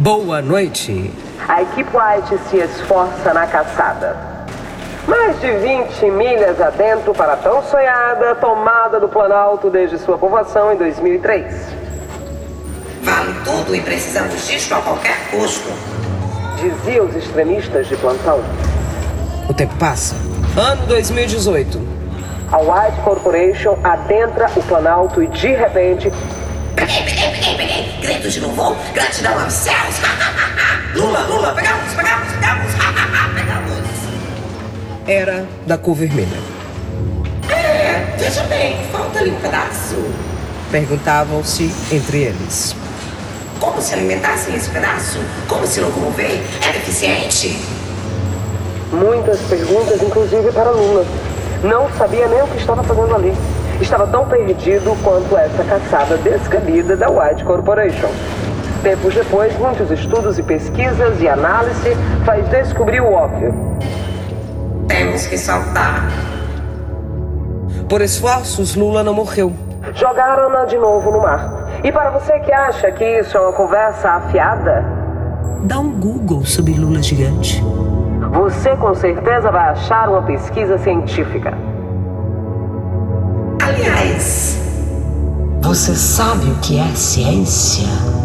Boa noite. A equipe White se esforça na caçada. Mais de 20 milhas adentro para a tão sonhada tomada do Planalto desde sua povoação em 2003. Vale tudo e precisamos disto a qualquer custo. Diziam os extremistas de plantão. O tempo passa. Ano 2018. A White Corporation adentra o Planalto e, de repente... Peguei. Gritos de louvor, gratidão aos céus. Lula, pegamos. Era da cor vermelha. Veja bem, falta ali um pedaço. Perguntavam-se entre eles. Como se alimentassem esse pedaço? Como se locomover? Era eficiente? Muitas perguntas, inclusive para Lula. Não sabia nem o que estava fazendo ali. Estava tão perdido quanto essa caçada descabida da White Corporation. Tempos depois, muitos estudos e pesquisas e análise faz descobrir o óbvio. Temos que soltar. Por esforços, Lula não morreu. Jogaram-na de novo no mar. E para você que acha que isso é uma conversa afiada, dá um Google sobre Lula gigante. Você com certeza vai achar uma pesquisa científica. Aliás, você sabe o que é ciência?